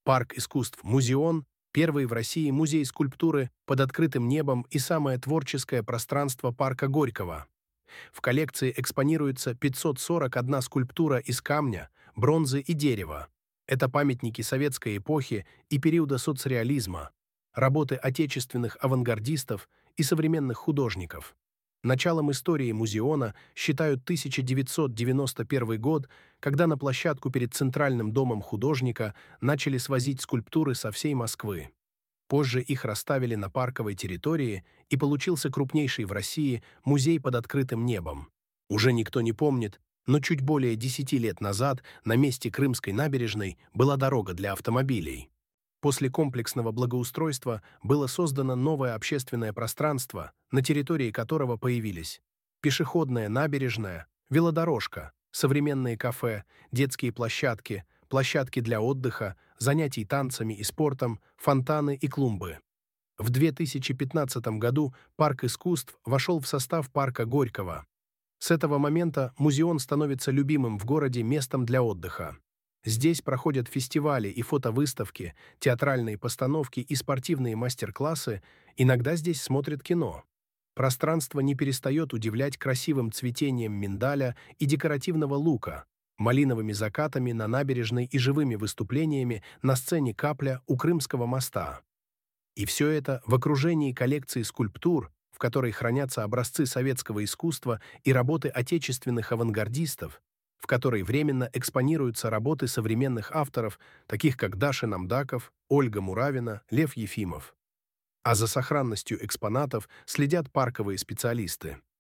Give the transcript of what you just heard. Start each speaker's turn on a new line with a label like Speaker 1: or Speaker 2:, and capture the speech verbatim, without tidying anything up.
Speaker 1: Парк искусств «Музеон» — первый в России музей скульптуры под открытым небом и самое творческое пространство парка Горького. В коллекции экспонируется пятьсот сорок одна скульптура из камня, бронзы и дерева. Это памятники советской эпохи и периода соцреализма, работы отечественных авангардистов и современных художников. Началом истории музеона считают тысяча девятьсот девяносто первый год, когда на площадку перед Центральным домом художника начали свозить скульптуры со всей Москвы. Позже их расставили на парковой территории, и получился крупнейший в России музей под открытым небом. Уже никто не помнит, но чуть более десяти лет назад на месте Крымской набережной была дорога для автомобилей. После комплексного благоустройства было создано новое общественное пространство, на территории которого появились пешеходная набережная, велодорожка, современные кафе, детские площадки, площадки для отдыха, занятий танцами и спортом, фонтаны и клумбы. В две тысячи пятнадцатом году парк искусств вошел в состав парка Горького. С этого момента музеон становится любимым в городе местом для отдыха. Здесь проходят фестивали и фотовыставки, театральные постановки и спортивные мастер-классы, иногда здесь смотрят кино. Пространство не перестает удивлять красивым цветением миндаля и декоративного лука, малиновыми закатами на набережной и живыми выступлениями на сцене «Капля» у Крымского моста. И все это в окружении коллекции скульптур, в которой хранятся образцы советского искусства и работы отечественных авангардистов, в которой временно экспонируются работы современных авторов, таких как Даша Намдаков, Ольга Муравина, Лев Ефимов. А за сохранностью экспонатов следят парковые специалисты.